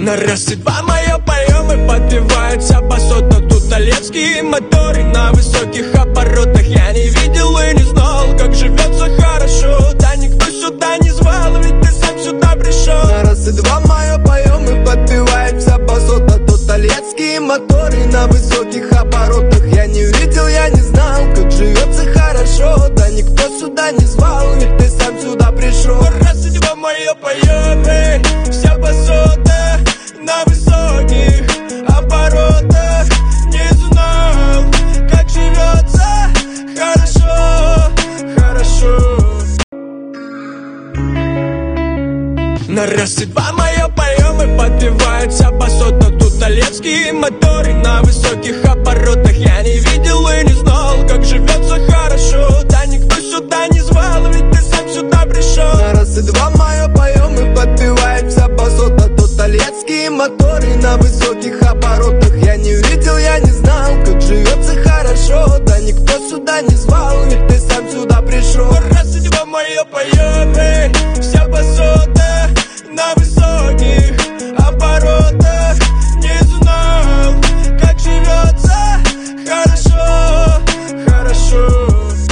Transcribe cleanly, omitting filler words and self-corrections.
На раз и два мое поем и подпевается басотно. Тут толецкие моторы на высоких оборотах. Я не видел и не знал, как живется хорошо. Да никто сюда не звал, ведь ты сам сюда пришел. На раз и два мое поем и подпевается басотно. Тут толецкие моторы на высоких оборотах. Я не видел, я не знал, как живется хорошо. Да никто сюда не звал, ведь ты сам сюда пришел. Раз и два мое поем и вся басота на высоких оборотах. Не знал, как живется хорошо, хорошо. На раз и два мое поем и подпевается басотно. Тут толецкие моторы на высоких оборотах. Я не видел и не знал, как живется хорошо. Да никто сюда не звал, ведь ты сам сюда пришел. На раз и два мое поем и подпевается басотно. Тут толецкие моторы на высоких оборотах. Я не видел, я не знал, как живется хорошо. Да никто сюда не звал, ведь ты сам сюда пришел. Раз и два мое поем и вся басота на высоких